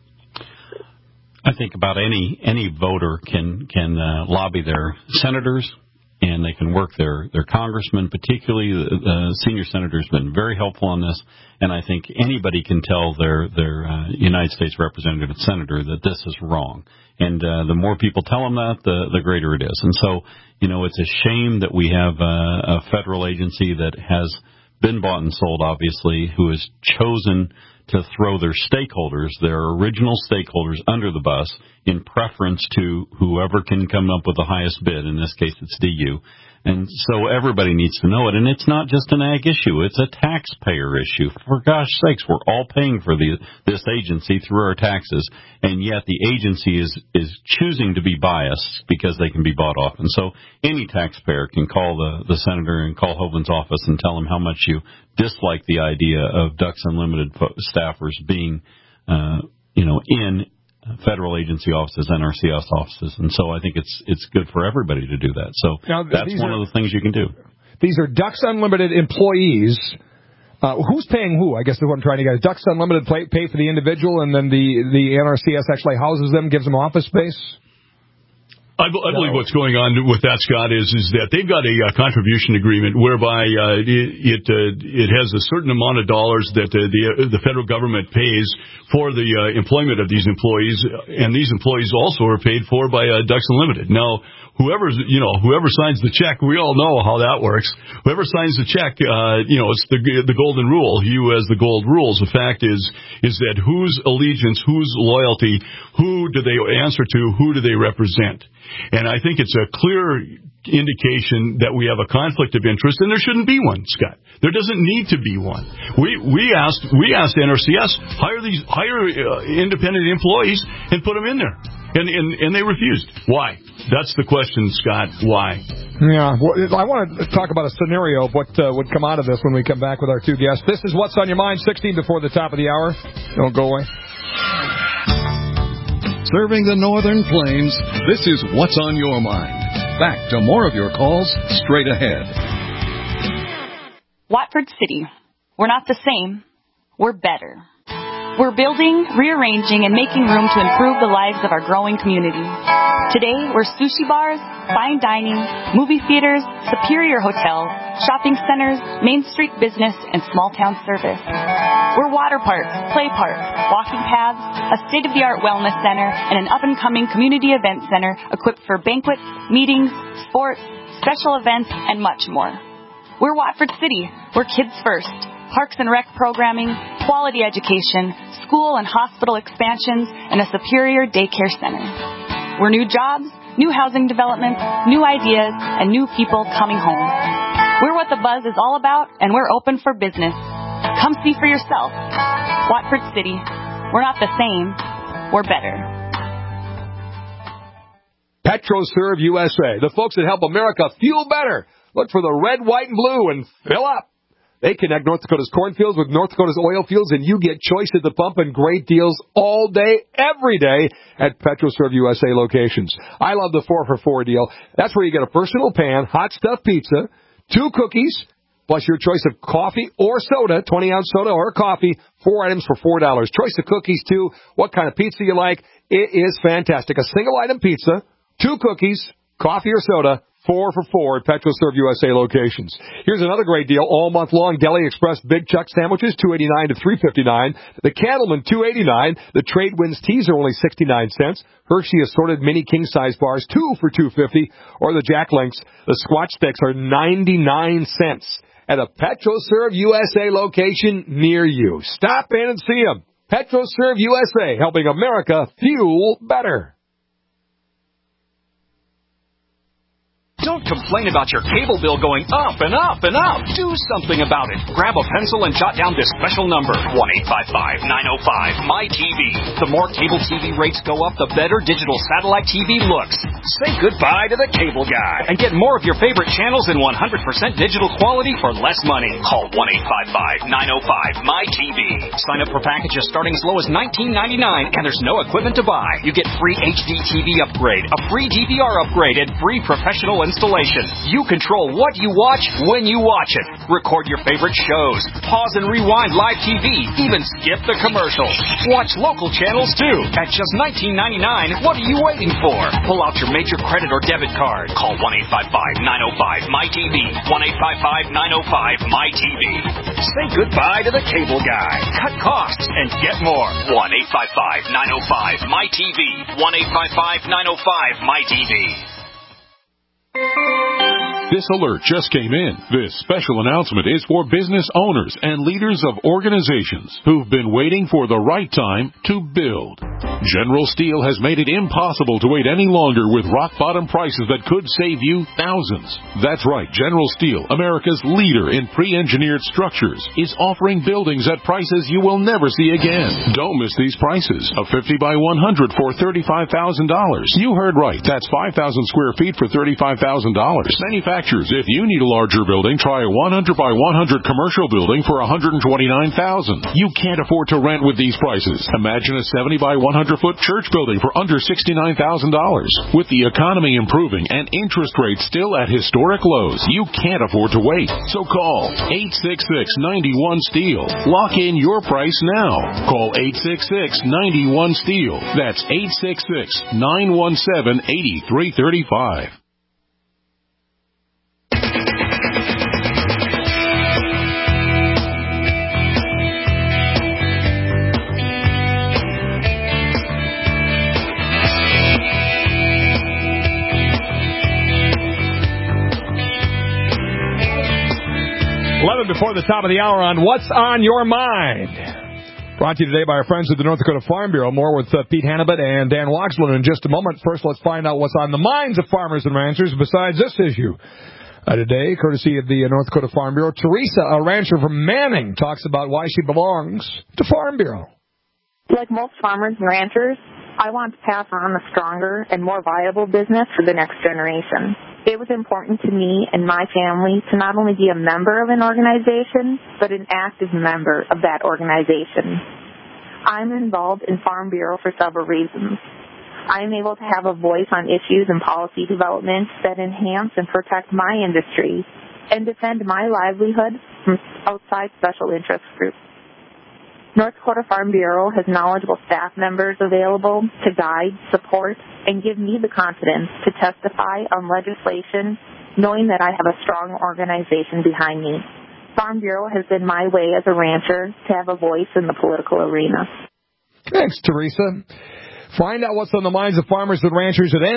S14: I think about any voter can lobby their senators, and they can work their congressmen, particularly the senior senator has been very helpful on this, and I think anybody can tell their United States representative and senator that this is wrong. And the more people tell them that, the greater it is. And so, it's a shame that we have a federal agency that has been bought and sold, obviously, who has chosen to throw their stakeholders, their original stakeholders, under the bus in preference to whoever can come up with the highest bid. In this case, it's DU. And so everybody needs to know it. And it's not just an ag issue. It's a taxpayer issue. For gosh sakes, we're all paying for this agency through our taxes. And yet the agency is choosing to be biased because they can be bought off. And so any taxpayer can call the senator and call Hovland's office and tell him how much you dislike the idea of Ducks Unlimited staffers being, in federal agency offices, NRCS offices, and so I think it's good for everybody to do that. So now, that's one of the things you can do.
S2: These are Ducks Unlimited employees. Who's paying who? I guess that's what I'm trying to get. Ducks Unlimited pay for the individual, and then the NRCS actually houses them, gives them office space?
S15: I believe what's going on with that, Scott, is that they've got a contribution agreement whereby it has a certain amount of dollars that the federal government pays for the employment of these employees, and these employees also are paid for by Ducks Unlimited. Now, whoever signs the check, we all know how that works. Whoever signs the check, it's the golden rule. He who has the gold rules. The fact is that whose allegiance, whose loyalty, who do they answer to, who do they represent? And I think it's a clear indication that we have a conflict of interest, and there shouldn't be one, Scott. There doesn't need to be one. We asked NRCS hire independent employees and put them in there, and they refused. Why? That's the question, Scott. Why?
S2: Yeah, well, I want to talk about a scenario of what would come out of this when we come back with our two guests. This is What's on Your Mind, 16 before the top of the hour. Don't go away.
S5: Serving the Northern Plains, this is What's on Your Mind. Back to more of your calls straight ahead.
S17: Watford City. We're not the same. We're better. We're building, rearranging, and making room to improve the lives of our growing community. Today, we're sushi bars, fine dining, movie theaters, superior hotels, shopping centers, Main Street business, and small-town service. We're water parks, play parks, walking paths, a state-of-the-art wellness center, and an up-and-coming community event center equipped for banquets, meetings, sports, special events, and much more. We're Watford City. We're kids first. Parks and rec programming, quality education, school and hospital expansions, and a superior daycare center. We're new jobs, new housing developments, new ideas, and new people coming home. We're what the buzz is all about, and we're open for business. Come see for yourself. Watford City. We're not the same. We're better.
S2: PetroServe USA, the folks that help America fuel better. Look for the red, white, and blue and fill up. They connect North Dakota's cornfields with North Dakota's oil fields, and you get choice at the pump and great deals all day, every day at PetroServe USA locations. I love the 4-for-4 deal. That's where you get a personal pan, hot stuffed pizza, 2 cookies, plus your choice of coffee or soda, 20-ounce soda or coffee, 4 items for $4. Choice of cookies, too. What kind of pizza you like. It is fantastic. A single-item pizza, 2 cookies, coffee or soda, 4-for-4 at PetroServe USA locations. Here's another great deal all month long. Deli Express Big Chuck sandwiches, $2.89 to $3.59. The Candleman, $2.89. The Trade Winds teas are only 69 cents. Hershey assorted mini king-size bars, 2 for $2.50. Or the Jack Links, the Squatch Sticks are 99 cents at a PetroServe USA location near you. Stop in and see them. PetroServe USA, helping America fuel better.
S18: Don't complain about your cable bill going up and up and up. Do something about it. Grab a pencil and jot down this special number, 1-855-905-MY-TV. The more cable TV rates go up, the better digital satellite TV looks. Say goodbye to the cable guy and get more of your favorite channels in 100% digital quality for less money. Call 1-855-905-MY-TV. Sign up for packages starting as low as $19.99, and there's no equipment to buy. You get free HD TV upgrade, a free DVR upgrade, and free professional installation. You control what you watch when you watch it. Record your favorite shows. Pause and rewind live TV. Even skip the commercials. Watch local channels too. At just $19.99, what are you waiting for? Pull out your major credit or debit card. Call 1-855-905-MY-TV. 1-855-905-MY-TV. Say goodbye to the cable guy. Cut costs and get more. 1-855-905-MY-TV. 1-855-905-MY-TV.
S12: This alert just came in. This special announcement is for business owners and leaders of organizations who've been waiting for the right time to build. General Steel has made it impossible to wait any longer with rock-bottom prices that could save you thousands. That's right, General Steel, America's leader in pre-engineered structures, is offering buildings at prices you will never see again. Don't miss these prices. A 50 by 100 for $35,000. You heard right. That's 5,000 square feet for $35,000. Manufacturers, if you need a larger building, try a 100 by 100 commercial building for $129,000. You can't afford to rent with these prices. Imagine a 70 by 100-foot church building for under $69,000. With the economy improving and interest rates still at historic lows, you can't afford to wait. So call 866-91-STEEL. Lock in your price now. Call 866-91-STEEL. That's 866-917-8335.
S2: 11 before the top of the hour on What's on Your Mind. Brought to you today by our friends at the North Dakota Farm Bureau. More with Pete Hannibut and Dan Waxman in just a moment. First, let's find out what's on the minds of farmers and ranchers besides this issue. Today, courtesy of the North Dakota Farm Bureau, Teresa, a rancher from Manning, talks about why she belongs to Farm Bureau.
S19: Like most farmers and ranchers, I want to pass on a stronger and more viable business for the next generation. It was important to me and my family to not only be a member of an organization, but an active member of that organization. I'm involved in Farm Bureau for several reasons. I am able to have a voice on issues and policy development that enhance and protect my industry and defend my livelihood from outside special interest groups. North Dakota Farm Bureau has knowledgeable staff members available to guide, support, and give me the confidence to testify on legislation, knowing that I have a strong organization behind me. Farm Bureau has been my way as a rancher to have a voice in the political arena.
S2: Thanks, Teresa. Find out what's on the minds of farmers and ranchers at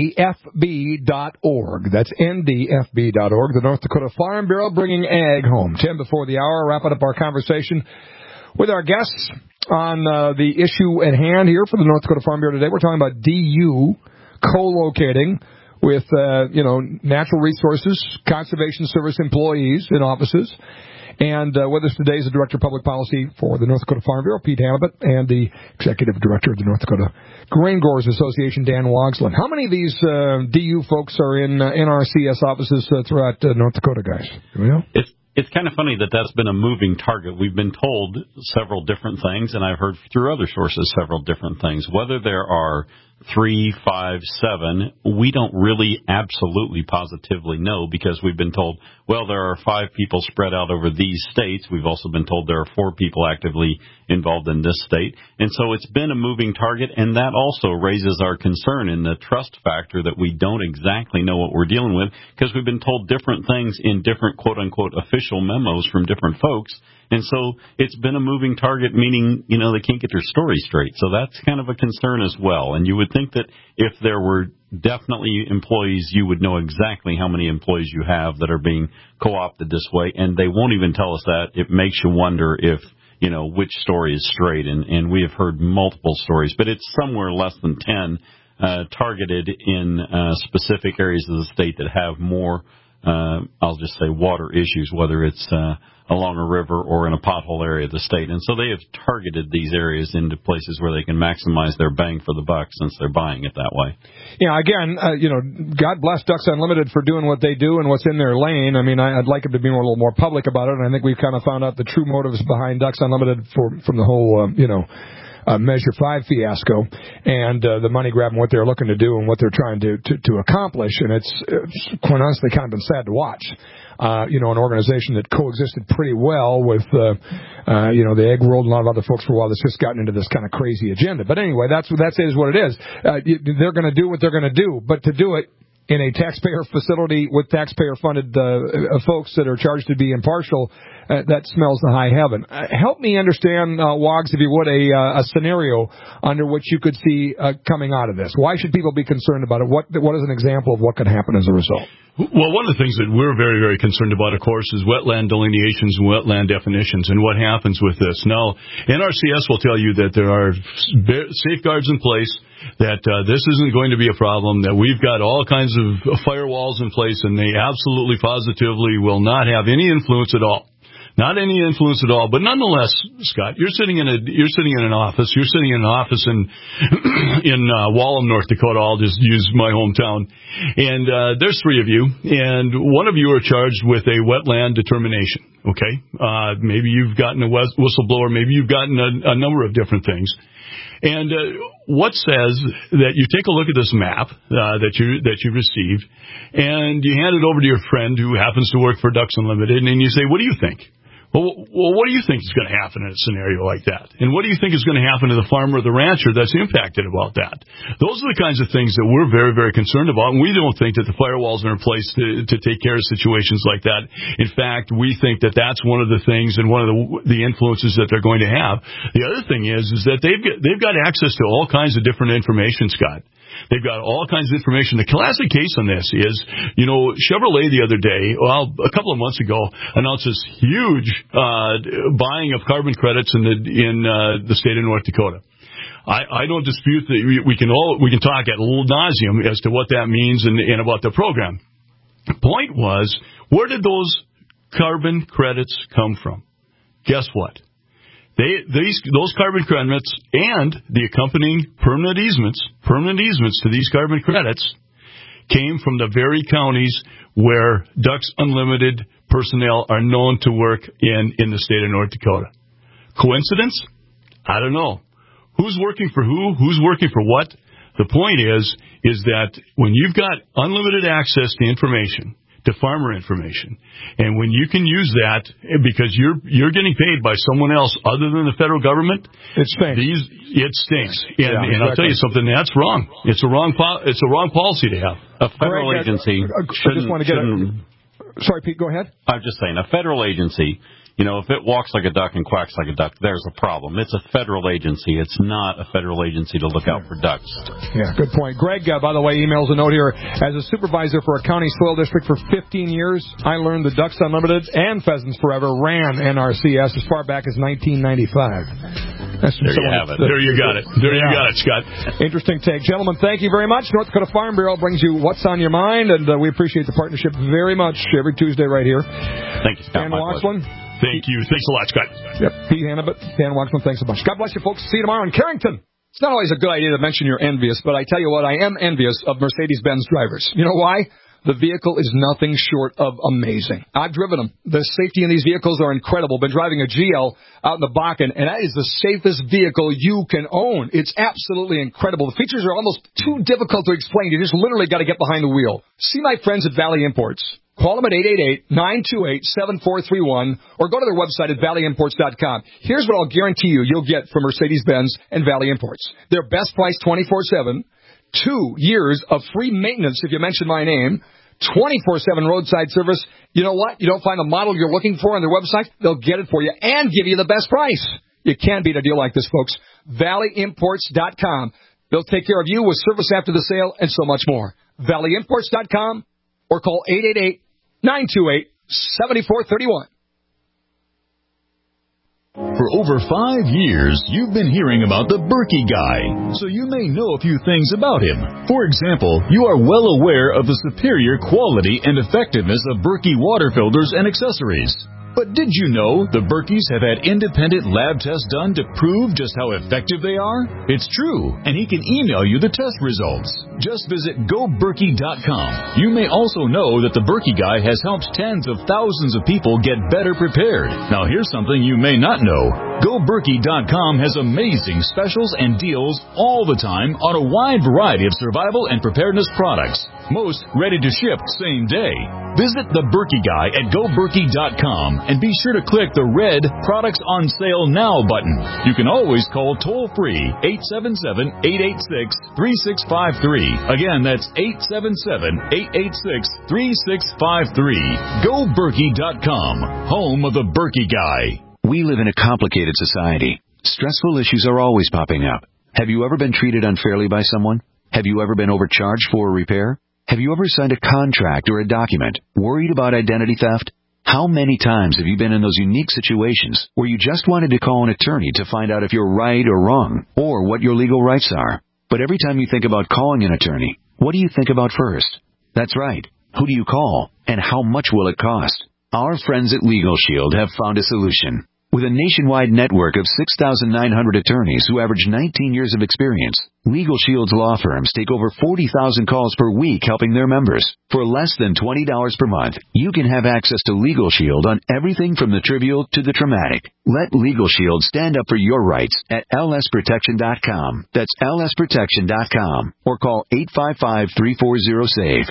S2: ndfb.org. That's ndfb.org, the North Dakota Farm Bureau, bringing ag home. 10 before the hour, wrapping up our conversation with our guests on the issue at hand here for the North Dakota Farm Bureau today. We're talking about DU co-locating with, natural resources, conservation service employees in offices. And with us today is the Director of Public Policy for the North Dakota Farm Bureau, Pete Halibut, and the Executive Director of the North Dakota Grain Growers Association, Dan Wogslin. How many of these DU folks are in NRCS offices throughout North Dakota, guys? Do we know?
S14: It's kind of funny that that's been a moving target. We've been told several different things, and I've heard through other sources several different things. Whether there are 3, 5, 7, we don't really absolutely positively know, because we've been told, well, there are 5 people spread out over these states. We've also been told there are 4 people actively involved in this state. And so it's been a moving target, and that also raises our concern in the trust factor that we don't exactly know what we're dealing with, because we've been told different things in different quote-unquote official memos from different folks. And so it's been a moving target, meaning, they can't get their story straight. So that's kind of a concern as well. And you would think that if there were definitely employees, you would know exactly how many employees you have that are being co-opted this way. And they won't even tell us that. It makes you wonder if, which story is straight. And we have heard multiple stories, but it's somewhere less than 10 targeted in specific areas of the state that have more, I'll just say, water issues, whether it's along a river or in a pothole area of the state. And so they have targeted these areas into places where they can maximize their bang for the buck, since they're buying it that way.
S2: Yeah, again, God bless Ducks Unlimited for doing what they do and what's in their lane. I mean, I'd like them to be a little more public about it, and I think we've kind of found out the true motives behind Ducks Unlimited from the whole, Measure 5 fiasco and the money grab and what they're looking to do and what they're trying to accomplish. And it's quite honestly kind of been sad to watch. An organization that coexisted pretty well with, the ag world and a lot of other folks for a while that's just gotten into this kind of crazy agenda. But anyway, that is what it is. They're going to do what they're going to do, but to do it in a taxpayer facility with taxpayer-funded folks that are charged to be impartial, that smells the high heaven. Help me understand, Wogs, if you would, a scenario under which you could see coming out of this. Why should people be concerned about it? What is an example of what could happen as a result?
S15: Well, one of the things that we're very, very concerned about, of course, is wetland delineations and wetland definitions and what happens with this. Now, NRCS will tell you that there are safeguards in place, that this isn't going to be a problem, that we've got all kinds of firewalls in place, and they absolutely positively will not have any influence at all. Not any influence at all, but nonetheless, Scott, you're sitting in an office in Wallum, North Dakota. I'll just use my hometown. And there's 3 of you, and one of you are charged with a wetland determination. Okay? Maybe you've gotten a whistleblower, maybe you've gotten a number of different things. And what says that you take a look at this map that you received, and you hand it over to your friend who happens to work for Ducks Unlimited, and you say, "What do you think?" Well, what do you think is going to happen in a scenario like that? And what do you think is going to happen to the farmer or the rancher that's impacted about that? Those are the kinds of things that we're very, very concerned about, and we don't think that the firewalls are in place to take care of situations like that. In fact, we think that that's one of the things and one of the influences that they're going to have. The other thing is that they've got access to all kinds of different information, Scott. They've got all kinds of information. The classic case on this is, Chevrolet the other day, a couple of months ago, announced this huge buying of carbon credits in the state of North Dakota. I don't dispute that we can talk ad nauseum as to what that means and about the program. The point was, where did those carbon credits come from? Guess what? Those carbon credits and the accompanying permanent easements to these carbon credits came from the very counties where Ducks Unlimited personnel are known to work in the state of North Dakota. Coincidence? I don't know. Who's working for who? Who's working for what? The point is that when you've got unlimited access to information, to farmer information. And when you can use that, because you're getting paid by someone else other than the federal government,
S2: it stinks.
S15: It stinks. And I'll tell you something, that's wrong. It's a wrong policy to have.
S14: A federal agency
S2: Sorry, Pete, go ahead.
S14: I'm just saying, a federal agency, if it walks like a duck and quacks like a duck, there's a problem. It's a federal agency. It's not a federal agency to look out for ducks.
S2: Yeah, good point. Greg, by the way, emails a note here. As a supervisor for a county soil district for 15 years, I learned the Ducks Unlimited and Pheasants Forever ran NRCS as far back as 1995.
S15: There you have it. There you got it. There you got it, Scott.
S2: Interesting take. Gentlemen, thank you very much. North Dakota Farm Bureau brings you What's on Your Mind, and we appreciate the partnership very much every Tuesday right here.
S14: Thank you, Scott.
S2: Dan Waxman.
S15: Thank you. Thanks a lot, Scott.
S2: Yep. Pete Hannibal, Dan Waxman, thanks a bunch. God bless you, folks. See you tomorrow in Carrington. It's not always a good idea to mention you're envious, but I tell you what, I am envious of Mercedes-Benz drivers. You know why? The vehicle is nothing short of amazing. I've driven them. The safety in these vehicles are incredible. Been driving a GL out in the Bakken, and that is the safest vehicle you can own. It's absolutely incredible. The features are almost too difficult to explain. You just literally got to get behind the wheel. See my friends at Valley Imports. Call them at 888-928-7431 or go to their website at valleyimports.com. Here's what I'll guarantee you'll get from Mercedes-Benz and Valley Imports. Their best price 24/7, 2 years of free maintenance if you mention my name, 24/7 roadside service. You know what? You don't find the model you're looking for on their website, they'll get it for you and give you the best price. You can't beat a deal like this, folks. valleyimports.com. They'll take care of you with service after the sale and so much more. valleyimports.com or call 888-928-7431.
S20: For over 5 years, you've been hearing about the Berkey Guy, so you may know a few things about him. For example, you are well aware of the superior quality and effectiveness of Berkey water filters and accessories. But did you know the Berkeys have had independent lab tests done to prove just how effective they are? It's true, and he can email you the test results. Just visit GoBerkey.com. You may also know that the Berkey Guy has helped tens of thousands of people get better prepared. Now here's something you may not know. GoBerkey.com has amazing specials and deals all the time on a wide variety of survival and preparedness products. Most ready to ship same day. Visit the Berkey Guy at GoBerkey.com and be sure to click the red Products on Sale Now button. You can always call toll-free 877-886-3653. Again, that's 877-886-3653. GoBerkey.com, home of the Berkey Guy.
S21: We live in a complicated society. Stressful issues are always popping up. Have you ever been treated unfairly by someone? Have you ever been overcharged for a repair? Have you ever signed a contract or a document worried about identity theft? How many times have you been in those unique situations where you just wanted to call an attorney to find out if you're right or wrong, or what your legal rights are? But every time you think about calling an attorney, what do you think about first? That's right. Who do you call, and how much will it cost? Our friends at Legal Shield have found a solution. With a nationwide network of 6,900 attorneys who average 19 years of experience, Legal Shield's law firms take over 40,000 calls per week helping their members. For less than $20 per month, you can have access to Legal Shield on everything from the trivial to the traumatic. Let Legal Shield stand up for your rights at lsprotection.com. That's lsprotection.com. Or call 855-340-SAVE,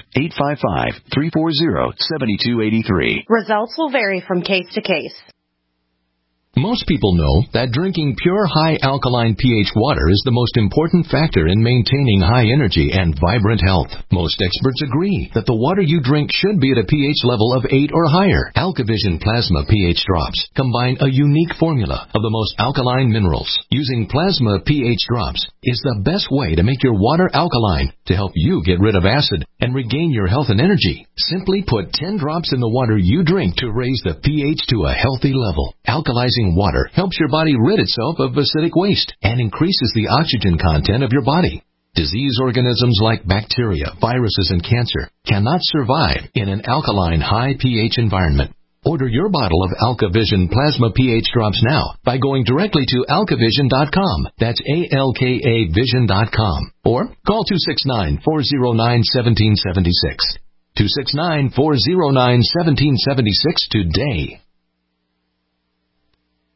S21: 855-340-7283.
S22: Results will vary from case to case.
S23: Most people know that drinking pure high alkaline pH water is the most important factor in maintaining high energy and vibrant health. Most experts agree that the water you drink should be at a pH level of 8 or higher. AlkaVision Plasma pH drops combine a unique formula of the most alkaline minerals. Using plasma pH drops is the best way to make your water alkaline to help you get rid of acid and regain your health and energy. Simply put 10 drops in the water you drink to raise the pH to a healthy level. Alkalizing water helps your body rid itself of acidic waste and increases the oxygen content of your body. Disease organisms like bacteria, viruses, and cancer cannot survive in an alkaline high pH environment. Order your bottle of AlkaVision Plasma pH drops now by going directly to alkavision.com. That's ALKAvision.com. Or call 269-409-1776. 269-409-1776 today.